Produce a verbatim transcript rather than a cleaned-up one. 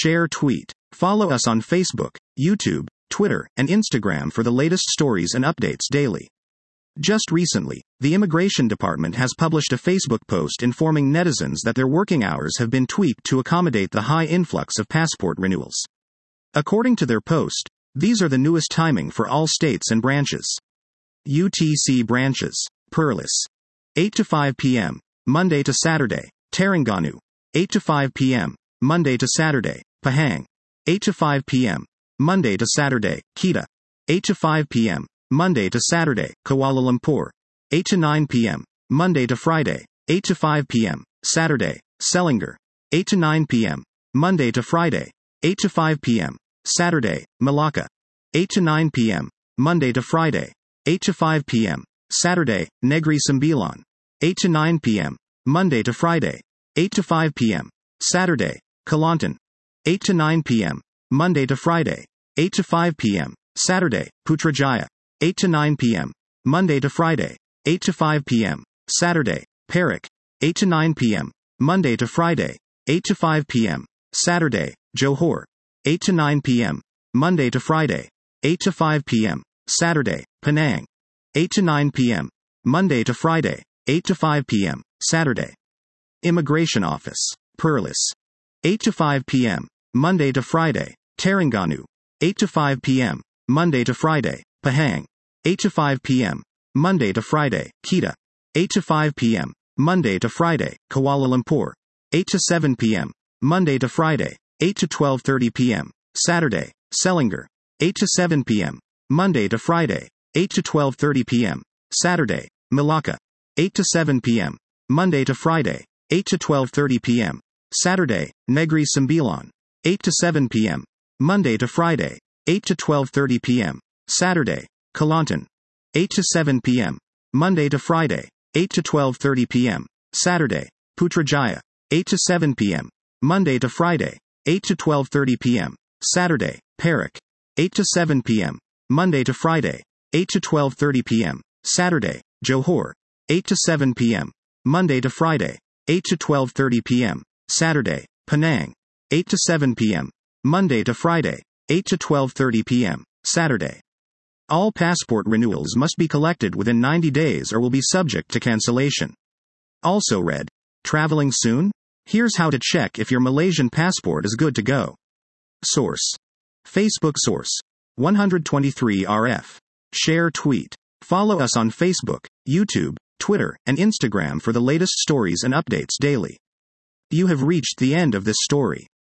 share, tweet. Follow us on Facebook, YouTube, Twitter, and Instagram for the latest stories and updates daily. Just recently, the Immigration Department has published a Facebook post informing netizens that their working hours have been tweaked to accommodate the high influx of passport renewals. According to their post, these are the newest timing for all states and branches. U T C branches: Perlis, eight to five p.m., Monday to Saturday; Terengganu, eight to five p.m., Monday to Saturday; Pahang, eight to five p.m., Monday to Saturday; Kedah, eight to five p.m., Monday to Saturday; Kuala Lumpur, eight to nine p.m., Monday to Friday; eight to five p.m., Saturday; Selangor, eight to nine p.m., Monday to Friday; eight to five p.m., Saturday; Malacca, eight to nine p.m., Monday to Friday; eight to five p.m., Saturday; Negri Sembilan, eight to nine p.m., Monday to Friday; eight to five p.m., Saturday; Kelantan, eight to nine p.m., Monday to Friday; eight to five p.m., Saturday; Putrajaya, eight to nine p.m., Monday to Friday; eight to five p.m., Saturday; Perak, eight to nine p.m., Monday to Friday; eight to five p.m., Saturday; Johor, eight to nine p.m., Monday to Friday; eight to five p.m., Saturday; Penang, eight to nine p.m., Monday to Friday; eight to five p.m., Saturday. Immigration Office: Perlis, eight to five p.m., Monday to Friday; Terengganu, eight to five p.m., Monday to Friday; Pahang, eight to five p.m., Monday to Friday; Kedah, eight to five p.m., Monday to Friday; Kuala Lumpur, eight to seven p.m., Monday to Friday; eight to twelve thirty p.m., Saturday; Selangor, eight to seven p.m., Monday to Friday; eight to twelve thirty p.m., Saturday; Malacca, eight to seven p.m., Monday to Friday; eight to twelve thirty p.m., Saturday; Negri Sembilan, eight to seven p.m., Monday to Friday; eight to twelve thirty p.m., Saturday; Kelantan, eight to seven p.m., Monday to Friday; eight to twelve thirty p.m., Saturday; Putrajaya, eight to seven p.m., Monday to Friday; eight to twelve thirty p.m., Saturday; Perak, eight to seven p.m., Monday to Friday; eight to twelve thirty p.m., Saturday; Johor, eight to seven p.m., Monday to Friday; eight to twelve thirty p.m., Saturday; Penang, eight to seven p.m., Monday to Friday; eight to twelve thirty p.m., Saturday. All passport renewals must be collected within ninety days or will be subject to cancellation. Also read: traveling soon? Here's how to check if your Malaysian passport is good to go. Source: Facebook. Source: one twenty-three R F. Share, tweet. Follow us on Facebook, YouTube, Twitter, and Instagram for the latest stories and updates daily. You have reached the end of this story.